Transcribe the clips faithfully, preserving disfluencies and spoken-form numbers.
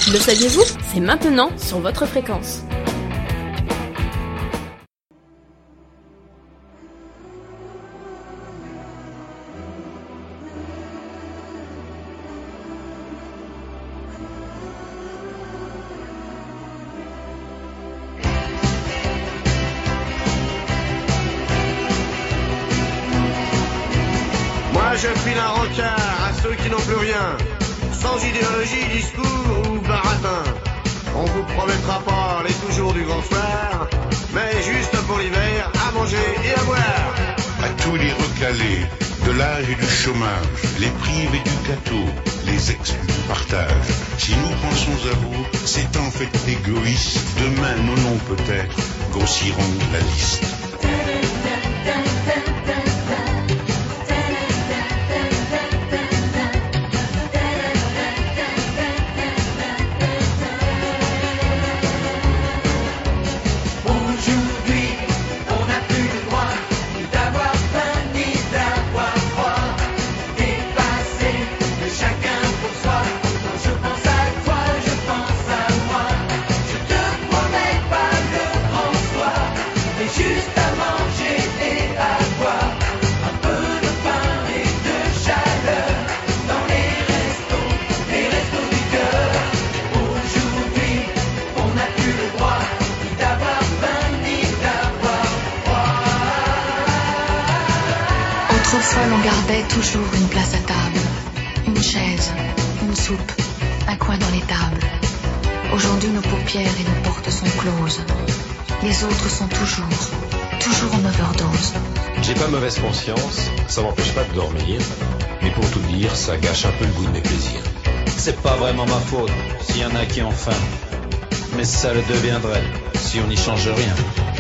Le saviez-vous ? C'est maintenant sur votre fréquence. Moi je file un rencard à ceux qui n'ont plus rien, sans idéologie, discours ou baratin. On vous promettra pas les toujours du grand soir, mais juste pour l'hiver, à manger et à boire. À tous les recalés, de l'âge et du chômage, les privés du gâteau, les exclus du partage. Si nous pensons à vous, c'est en fait égoïste. Demain, nos noms peut-être grossiront la liste. Autrefois, l'on gardait toujours une place à table, une chaise, une soupe, un coin dans les tables. Aujourd'hui, nos paupières et nos portes sont closes. Les autres sont toujours, toujours en overdose. J'ai pas mauvaise conscience, ça m'empêche pas de dormir, mais pour tout dire, ça gâche un peu le goût de mes plaisirs. C'est pas vraiment ma faute, s'il y en a qui ont faim, mais ça le deviendrait, si on n'y change rien.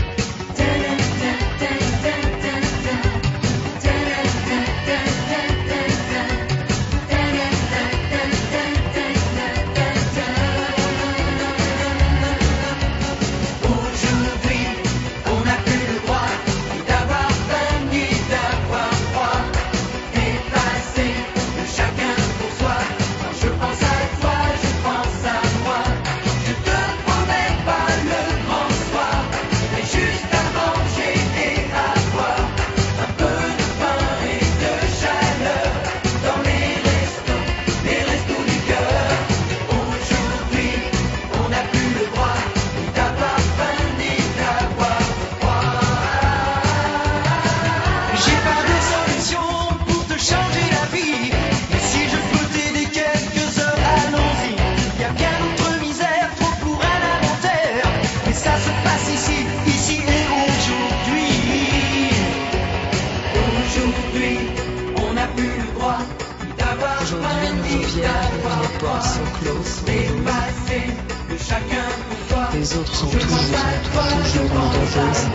Les autres sont toujours, toujours en overdose.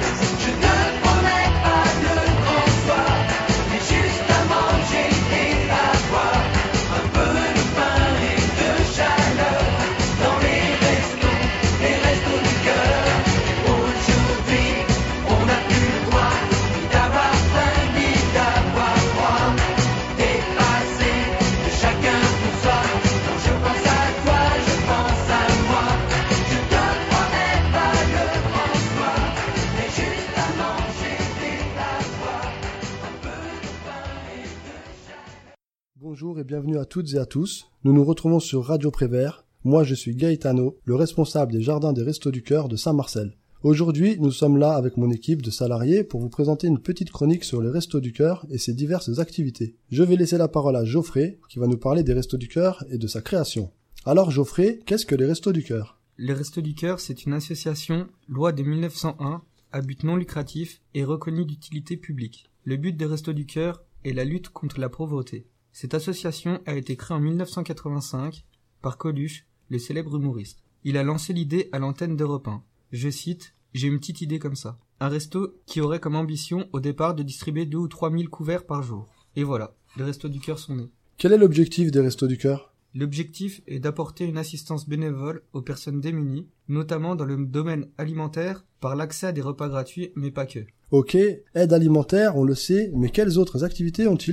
Bonjour et bienvenue à toutes et à tous. Nous nous retrouvons sur Radio Prévert. Moi, je suis Gaetano, le responsable des Jardins des Restos du Cœur de Saint-Marcel. Aujourd'hui, nous sommes là avec mon équipe de salariés pour vous présenter une petite chronique sur les Restos du Cœur et ses diverses activités. Je vais laisser la parole à Geoffrey, qui va nous parler des Restos du Cœur et de sa création. Alors Geoffrey, qu'est-ce que les Restos du Cœur ? Les Restos du Cœur, c'est une association, loi de mille neuf cent un, à but non lucratif et reconnue d'utilité publique. Le but des Restos du Cœur est la lutte contre la pauvreté. Cette association a été créée en mille neuf cent quatre-vingt-cinq par Coluche, le célèbre humoriste. Il a lancé l'idée à l'antenne d'Europe un. Je cite, « J'ai une petite idée comme ça. Un resto qui aurait comme ambition au départ de distribuer deux ou trois mille couverts par jour. » Et voilà, les Restos du Cœur sont nés. Quel est l'objectif des Restos du Cœur ? L'objectif est d'apporter une assistance bénévole aux personnes démunies, notamment dans le domaine alimentaire, par l'accès à des repas gratuits, mais pas que. Ok, aide alimentaire, on le sait, mais quelles autres activités ont-ils développées ?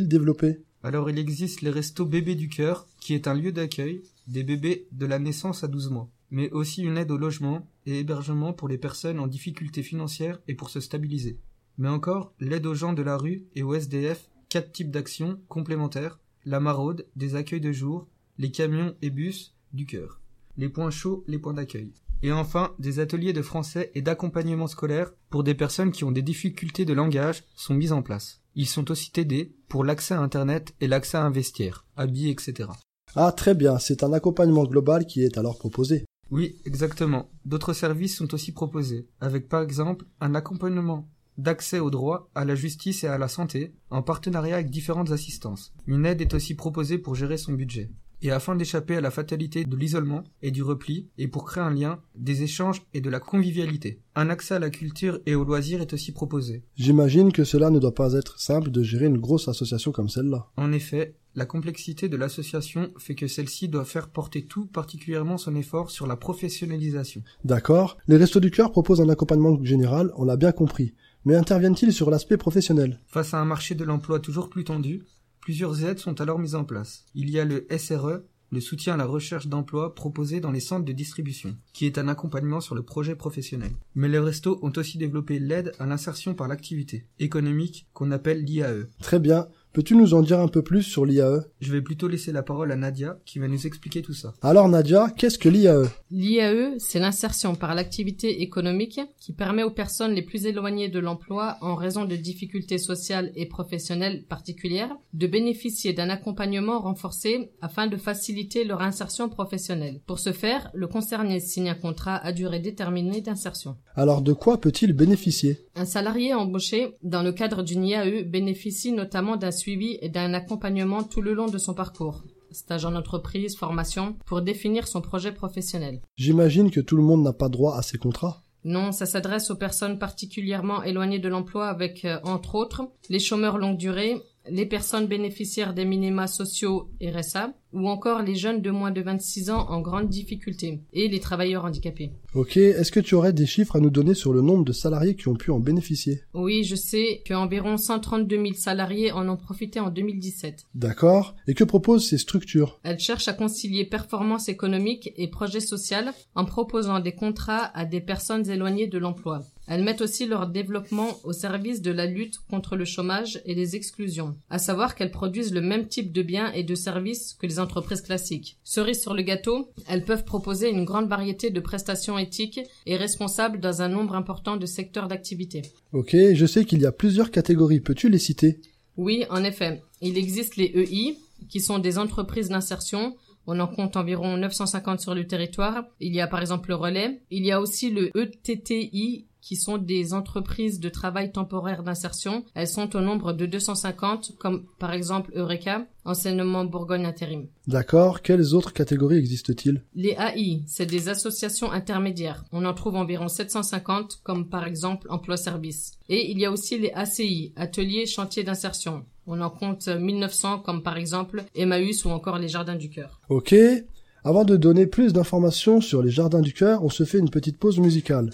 Alors il existe les restos bébés du cœur, qui est un lieu d'accueil des bébés de la naissance à douze mois, mais aussi une aide au logement et hébergement pour les personnes en difficulté financière et pour se stabiliser. Mais encore, l'aide aux gens de la rue et aux S D F, quatre types d'actions complémentaires, la maraude, des accueils de jour, les camions et bus du cœur, les points chauds, les points d'accueil. Et enfin, des ateliers de français et d'accompagnement scolaire pour des personnes qui ont des difficultés de langage sont mis en place. Ils sont aussi aidés pour l'accès à Internet et l'accès à un vestiaire, habits, et cetera. Ah, très bien, c'est un accompagnement global qui est alors proposé. Oui, exactement. D'autres services sont aussi proposés, avec par exemple un accompagnement d'accès au droit, à la justice et à la santé, en partenariat avec différentes assistances. Une aide est aussi proposée pour gérer son budget. Et afin d'échapper à la fatalité de l'isolement et du repli, et pour créer un lien, des échanges et de la convivialité. Un accès à la culture et aux loisirs est aussi proposé. J'imagine que cela ne doit pas être simple de gérer une grosse association comme celle-là. En effet, la complexité de l'association fait que celle-ci doit faire porter tout particulièrement son effort sur la professionnalisation. D'accord, les Restos du Cœur proposent un accompagnement général, on l'a bien compris. Mais interviennent-ils sur l'aspect professionnel ? Face à un marché de l'emploi toujours plus tendu, plusieurs aides sont alors mises en place. Il y a le S R E, le soutien à la recherche d'emploi proposé dans les centres de distribution, qui est un accompagnement sur le projet professionnel. Mais les restos ont aussi développé l'aide à l'insertion par l'activité économique qu'on appelle l'I A E. Très bien. Peux-tu nous en dire un peu plus sur l'I A E ? Je vais plutôt laisser la parole à Nadia qui va nous expliquer tout ça. Alors Nadia, qu'est-ce que l'I A E ? L'I A E, c'est l'insertion par l'activité économique qui permet aux personnes les plus éloignées de l'emploi en raison de difficultés sociales et professionnelles particulières de bénéficier d'un accompagnement renforcé afin de faciliter leur insertion professionnelle. Pour ce faire, le concerné signe un contrat à durée déterminée d'insertion. Alors de quoi peut-il bénéficier ? Un salarié embauché dans le cadre d'une I A E bénéficie notamment d'un suivi et d'un accompagnement tout le long de son parcours. Stage en entreprise, formation, pour définir son projet professionnel. J'imagine que tout le monde n'a pas droit à ces contrats. Non, ça s'adresse aux personnes particulièrement éloignées de l'emploi avec, euh, entre autres, les chômeurs longue durée, les personnes bénéficiaires des minima sociaux R S A, ou encore les jeunes de moins de vingt-six ans en grande difficulté, et les travailleurs handicapés. Ok, est-ce que tu aurais des chiffres à nous donner sur le nombre de salariés qui ont pu en bénéficier ? Oui, je sais qu'environ cent trente-deux mille salariés en ont profité en deux mille dix-sept. D'accord, et que proposent ces structures ? Elles cherchent à concilier performance économique et projet social en proposant des contrats à des personnes éloignées de l'emploi. Elles mettent aussi leur développement au service de la lutte contre le chômage et les exclusions, à savoir qu'elles produisent le même type de biens et de services que les entreprises classiques. Cerise sur le gâteau, elles peuvent proposer une grande variété de prestations éthiques et responsables dans un nombre important de secteurs d'activité. Ok, je sais qu'il y a plusieurs catégories, peux-tu les citer ? Oui, en effet. Il existe les E I, qui sont des entreprises d'insertion. On en compte environ neuf cent cinquante sur le territoire. Il y a par exemple le Relais. Il y a aussi le E T T I, qui sont des entreprises de travail temporaire d'insertion. Elles sont au nombre de deux cent cinquante, comme par exemple Eureka, Enseignement Bourgogne Intérim. D'accord, quelles autres catégories existent-ils ? Les A I, c'est des associations intermédiaires. On en trouve environ sept cent cinquante, comme par exemple Emploi Service. Et il y a aussi les A C I, Ateliers Chantiers d'Insertion. On en compte mille neuf cents, comme par exemple Emmaüs ou encore les Jardins du Cœur. Ok, avant de donner plus d'informations sur les Jardins du Cœur, on se fait une petite pause musicale.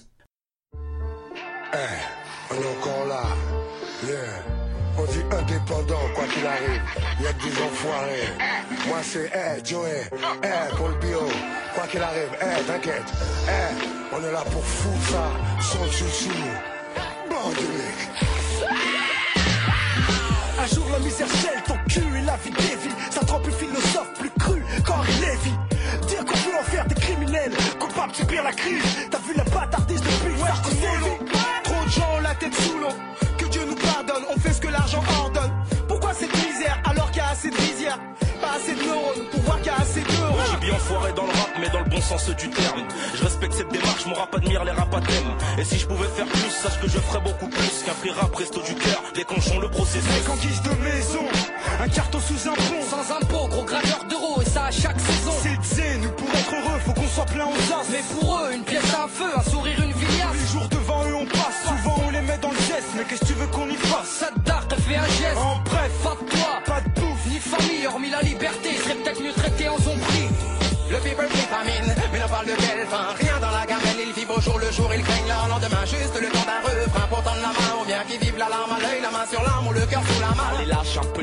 Hey, on est encore là, yeah. On dit indépendant quoi qu'il arrive, y'a que des enfoirés. Moi c'est hey, Joey, hey, pour le bio, quoi qu'il arrive, hey, t'inquiète, hey, on est là pour foutre ça, sans souci, bordelier. Un jour la misère gèle ton cul et la vie dévie, ça te rend plus philosophe, plus cru qu'Henri Lévy. Dire qu'on peut en faire des criminels, coupables de subir la crise, t'as vu la bâtardise depuis ouais, Sarkozy. Trop de gens ont la tête sous l'eau, que Dieu nous pardonne, on fait ce que l'argent ordonne. Pourquoi cette misère alors qu'il y a assez de visière, pas assez de neurones pour voir qu'il y a assez d'euros. J'ai bien foiré dans le rap mais dans le bon sens du terme. Je respecte cette démarche, mon rap admire les rap à thème. Et si je pouvais faire plus, sache que je ferais beaucoup plus qu'un free rap resto du cœur, déclenchons le processus. Mec en guise de maison, un carton sous un pont, sans impôt, gros graveur d'euros et ça à chaque saison. C'est zen, nous pour être heureux, faut qu'on soit plein aux as. Mais pour eux, une pièce à un feu, un sourire, une viliasse. Les jours devant eux on passe, souvent on les met dans le geste. Mais qu'est-ce que tu veux qu'on y fasse? Ça te darde, t'as fait un geste. En bref, pas de toi, pas de bouffe, ni famille, hormis la liberté, serait peut-être mieux traité en zombie. Le people qui famine, mais n'en parle de quelle fin. Rien dans la gamelle, ils vivent au jour le jour, ils craignent leur lendemain. Juste le temps d'un refrain pour tendre la main, ou bien qu'ils vivent la larme à l'œil, la main sur l'arme ou le cœur sous la main. Allez lâche un peu de thunes,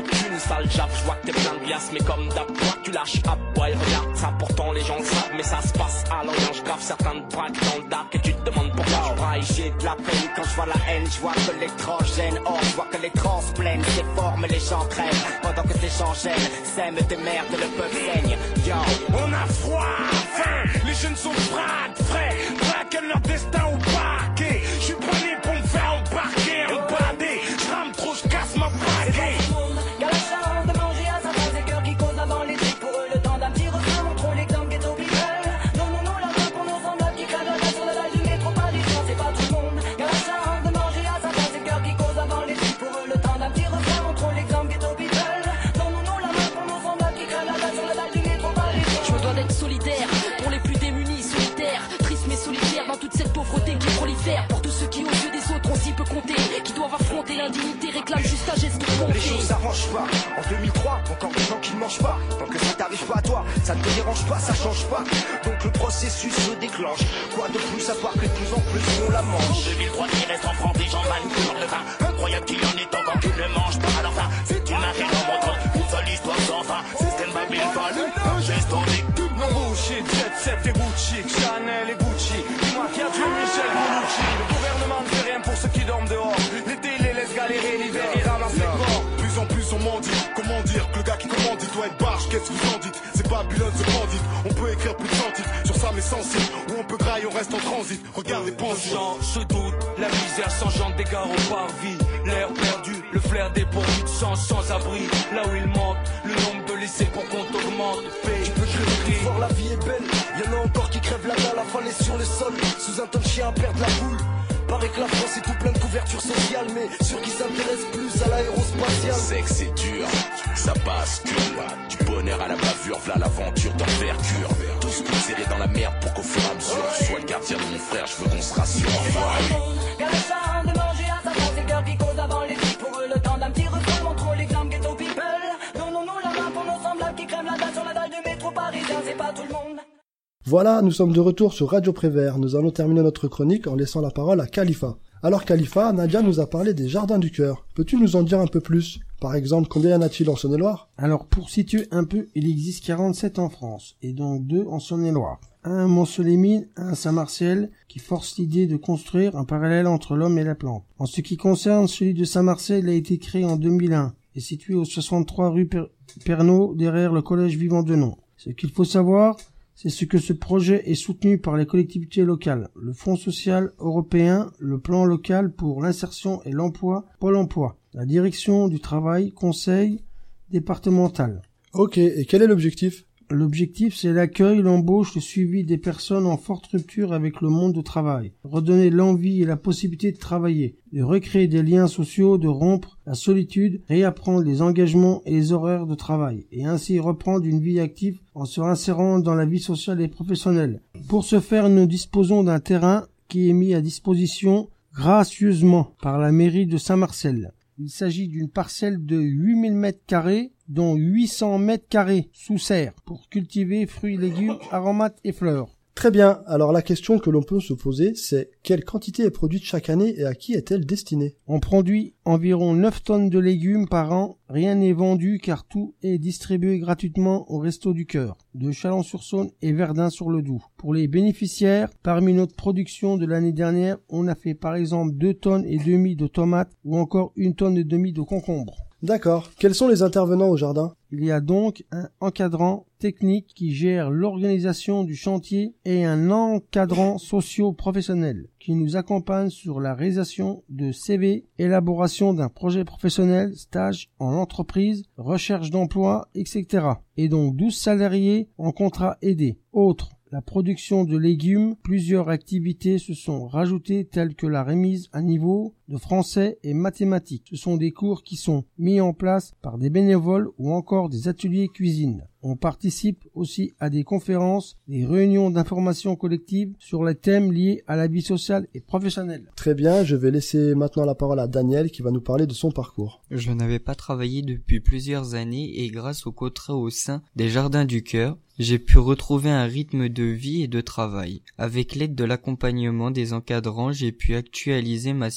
sale jappe, je vois que t'es plein de bias, mais comme d'hab, toi tu lâches hop, ouais regarde ça, pourtant les gens le savent, mais ça se passe à l'orange grave, certains te braquent dans le dark et tu te demandes pourquoi je braille. J'ai de la peine quand je vois la haine, je vois que l'électrogène, oh je vois que les trans plaignent, c'est fort mais les gens crèvent, pendant que ces gens gênent, sème des merdes, le peuple saigne, yo. On a froid, faim, les jeunes sont frais, frais, braquent leur destin au parquet. Je suis pas né pour me faire embarquer, embarder, je rame trop, je casse ma baguette. Y'a la chance de manger à sa base et cœur qui cause avant les trucs. Pour eux le temps d'un petit repas, on trouve l'exemple ghetto people. Non, non, non, la main pour nos semblables qui crèvent la tête sur la dalle du métro parisien, c'est pas tout le monde. Y'a la chance de manger à sa base et cœur qui cause avant les trucs. Pour eux le temps d'un petit repas, on trouve l'exemple ghetto people. Non, non, non, la main pour nos semblables qui crèvent la tête sur la dalle du métro parisien. Je me dois d'être solidaire pour les plus démunis, solitaires, tristes mais solitaires dans toute cette pauvreté qui prolifère. Pour tous ceux qui aux yeux des autres ont si peu compté, qui doivent affronter l'indignité, réclament juste un geste de bonté. Les choses s'arrangent pas, en deux mille trois, encore des gens qui ne mangent pas. Tant que ça t'arrive pas à toi, ça ne te dérange pas, ça change pas. Donc le processus se déclenche. Quoi de plus à part que de plus en plus on la mange. deux mille trois qui reste en France, des gens manquent le vin. Incroyable qu'il y en ait encore qui ne mangent pas à leur faim. C'est une affaire en montrant une seule histoire sans fin. Système Babel Fall, un geste en dick. Non bullshit, jet set et Gucci, Chanel et Gucci. Dis-moi qui a tué Michel Bonucci. Le gouvernement ne fait rien pour ceux qui dorment dehors. L'été il les laisse galérer, l'hiver il ramasse les corps. Plus en plus on m'en dit, comment dire que le gars qui commandite doit être barge, qu'est-ce que vous en dites? C'est Babylone ce bandit, on peut écrire plus de cent titres sur ça mais sensible. Ou on peut grailler, on reste en transit, regardez, pensez. Se doute, la misère s'engendre des gars au parvis. L'air perdu, le flair dépourvu de sens sans abri. Là où il manque, le nombre de laissés pour compte augmente. Tu peux crever plus fort, la vie est belle. Y'en a encore qui crèvent la dalle affalée sur le sol. Sous un ton de chien à perdre la boule. Paraît que la France est tout plein de couverture sociale, mais sûr qui s'intéresse plus à l'aérospatiale. C'est que c'est dur, ça bascule. Du bonheur à la bavure, v'là l'aventure d'envergure. Tous coups serrés dans la merde pour qu'au fur et à mesure je sois le gardien de mon frère, je veux qu'on se rassure. Y'a la chance de manger à sa base et cœur qui cause avant les trucs. Pour eux le temps d'un petit repas, on trouve l'exemple ghetto people. Non, non, non, la main pour nos semblables qui crèvent la dalle sur la dalle du métro parisien, c'est pas tout le monde. Voilà, nous sommes de retour sur Radio Prévert. Nous allons terminer notre chronique en laissant la parole à Khalifa. Alors Khalifa, Nadia nous a parlé des Jardins du Cœur. Peux-tu nous en dire un peu plus? Par exemple, combien y en a-t-il en Saône-et-Loire? Alors, pour situer un peu, il existe quarante-sept en France, et donc deux en Saône-et-Loire. Un à Mont-Solémine, un à Saint-Marcel, qui force l'idée de construire un parallèle entre l'homme et la plante. En ce qui concerne celui de Saint-Marcel, il a été créé en deux mille un, et situé au soixante-trois rue per- Pernod, derrière le collège Vivant Denon. Ce qu'il faut savoir, c'est ce que ce projet est soutenu par les collectivités locales, le Fonds social européen, le plan local pour l'insertion et l'emploi, Pôle emploi, la direction du travail, conseil départemental. Ok, et quel est l'objectif? L'objectif, c'est l'accueil, l'embauche, le suivi des personnes en forte rupture avec le monde du travail, redonner l'envie et la possibilité de travailler, de recréer des liens sociaux, de rompre la solitude, réapprendre les engagements et les horaires de travail, et ainsi reprendre une vie active en se réinsérant dans la vie sociale et professionnelle. Pour ce faire, nous disposons d'un terrain qui est mis à disposition gracieusement par la mairie de Saint-Marcel. Il s'agit d'une parcelle de huit mille mètres carrés, dont huit cents mètres carrés sous serre, pour cultiver fruits, légumes, aromates et fleurs. Très bien, alors la question que l'on peut se poser, c'est quelle quantité est produite chaque année et à qui est-elle destinée? On produit environ neuf tonnes de légumes par an, rien n'est vendu car tout est distribué gratuitement au Resto du Cœur, de Chalon-sur-Saône et Verdun-sur-le-Doubs. Pour les bénéficiaires, parmi notre production de l'année dernière, on a fait par exemple deux tonnes et demi de tomates ou encore une tonne et demi de concombres. D'accord. Quels sont les intervenants au jardin? Il y a donc un encadrant technique qui gère l'organisation du chantier et un encadrant socio-professionnel qui nous accompagne sur la réalisation de C V, élaboration d'un projet professionnel, stage en entreprise, recherche d'emploi, et cetera. Et donc douze salariés en contrat aidé. Autre, la production de légumes, plusieurs activités se sont rajoutées telles que la remise à niveau de français et mathématiques. Ce sont des cours qui sont mis en place par des bénévoles ou encore des ateliers cuisine. On participe aussi à des conférences, des réunions d'information collective sur les thèmes liés à la vie sociale et professionnelle. Très bien, je vais laisser maintenant la parole à Daniel qui va nous parler de son parcours. Je n'avais pas travaillé depuis plusieurs années et grâce au contrat au sein des Jardins du Cœur, j'ai pu retrouver un rythme de vie et de travail. Avec l'aide de l'accompagnement des encadrants, j'ai pu actualiser ma situation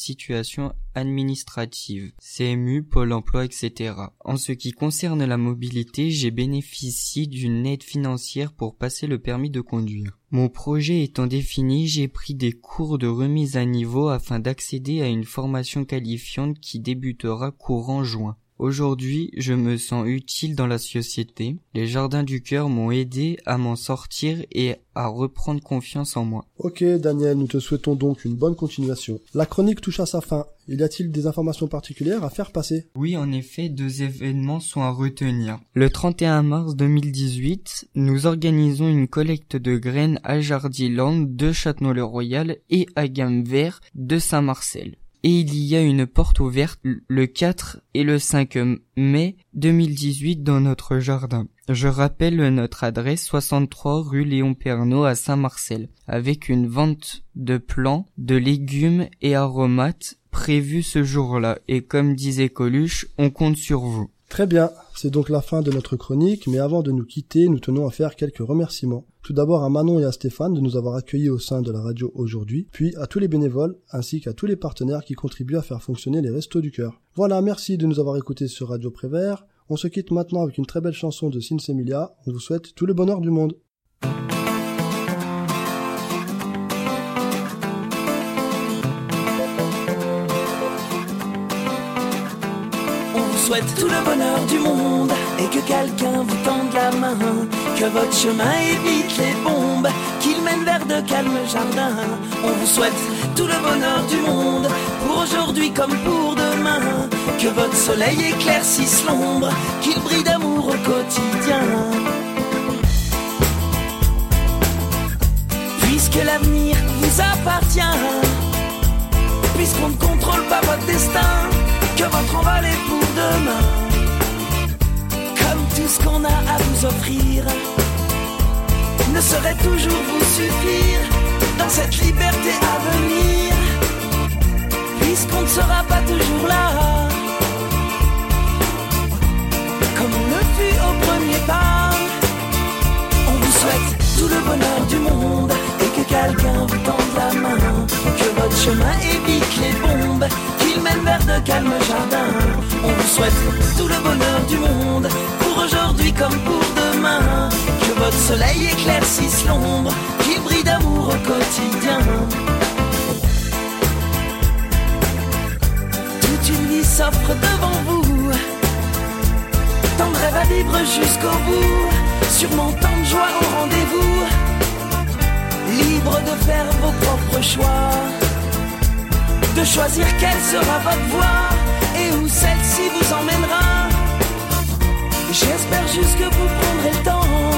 documentation administrative, C M U, Pôle emploi, et cetera. En ce qui concerne la mobilité, j'ai bénéficié d'une aide financière pour passer le permis de conduire. Mon projet étant défini, j'ai pris des cours de remise à niveau afin d'accéder à une formation qualifiante qui débutera courant juin. Aujourd'hui, je me sens utile dans la société. Les Jardins du Cœur m'ont aidé à m'en sortir et à reprendre confiance en moi. Ok Daniel, nous te souhaitons donc une bonne continuation. La chronique touche à sa fin. Y a-t-il des informations particulières à faire passer? Oui, en effet, deux événements sont à retenir. Le trente et un mars deux mille dix-huit, nous organisons une collecte de graines à Jardiland de Châtenois-le-Royal et à Gamme Vert de Saint-Marcel. Et il y a une porte ouverte le quatre et le cinq mai deux mille dix-huit dans notre jardin. Je rappelle notre adresse soixante-trois rue Léon Pernaut à Saint-Marcel, avec une vente de plants, de légumes et aromates prévue ce jour-là. Et comme disait Coluche, on compte sur vous. Très bien, c'est donc la fin de notre chronique, mais avant de nous quitter, nous tenons à faire quelques remerciements. Tout d'abord à Manon et à Stéphane de nous avoir accueillis au sein de la radio aujourd'hui, puis à tous les bénévoles, ainsi qu'à tous les partenaires qui contribuent à faire fonctionner les Restos du Cœur. Voilà, merci de nous avoir écoutés sur Radio Prévert. On se quitte maintenant avec une très belle chanson de Sinsemilia. On vous souhaite tout le bonheur du monde. Souhaite tout le bonheur du monde et que quelqu'un vous tende la main, que votre chemin évite les bombes, qu'il mène vers de calmes jardins. On vous souhaite tout le bonheur du monde, pour aujourd'hui comme pour demain, que votre soleil éclaircisse l'ombre, qu'il brille d'amour au quotidien. Puisque l'avenir vous appartient, puisqu'on ne contrôle pas votre destin, que votre envol est pour demain. Comme tout ce qu'on a à vous offrir ne saurait toujours vous suffire dans cette liberté à venir, puisqu'on ne sera pas toujours là comme on le fut au premier pas. On vous souhaite tout le bonheur du monde et que quelqu'un vous tende la main, que votre chemin évite les bombes, qu'il mène vers de calmes jardins. On vous souhaite tout le bonheur du monde, pour aujourd'hui comme pour demain, que votre soleil éclaircisse l'ombre, qu'il brille d'amour au quotidien. Toute une vie s'offre devant vous, tant de rêves à vivre jusqu'au bout, sûrement tant de joie au rendez-vous, libre de faire vos propres choix, de choisir quelle sera votre voie et où celle-ci vous emmènera. J'espère juste que vous prendrez le temps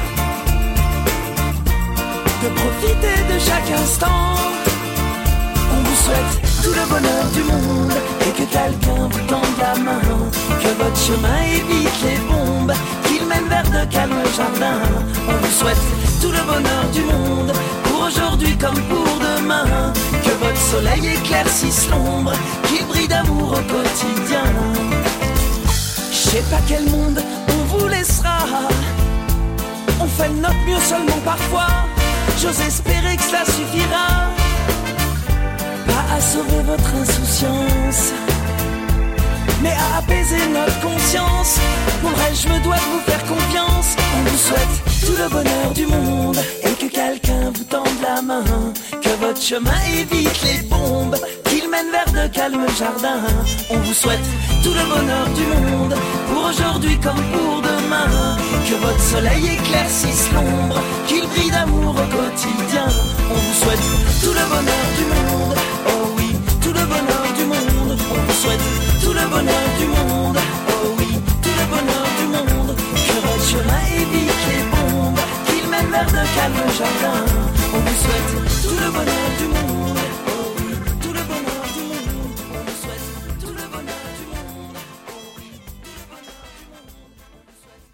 de profiter de chaque instant. On vous souhaite tout le bonheur du monde et que quelqu'un vous tende la main, que votre chemin évite les bombes, qu'il mène vers de calmes jardins. On vous souhaite tout le bonheur du monde, pour aujourd'hui comme pour demain, que votre soleil éclaircisse l'ombre, qu'il brille d'amour au quotidien. Je sais pas quel monde on vous laissera, on fait de notre mieux seulement parfois, j'ose espérer que cela suffira, pas à sauver votre insouciance, mais à apaiser notre conscience. Pour le reste, je me dois de vous faire confiance. On vous souhaite tout le bonheur du monde et que quelqu'un vous tende la main, que votre chemin évite les bombes, qu'il mène vers de calmes jardins. On vous souhaite tout le bonheur du monde, pour aujourd'hui comme pour demain, que votre soleil éclaircisse l'ombre, qu'il brille d'amour au quotidien. On vous souhaite tout le bonheur du monde, oh oui, tout le bonheur du monde. On vous souhaite tout le bonheur du monde, oh oui, tout le bonheur du monde, que votre chemin évite les bombes, qu'il mène vers de calmes jardins. On vous souhaite tout le bonheur du monde, oh oui, tout le bonheur du monde. On vous souhaite tout le bonheur du monde, oh oui,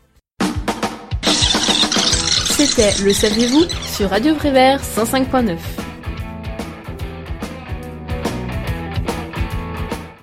tout le bonheur du monde. C'était Le Saviez-vous sur Radio Prévert cent cinq point neuf.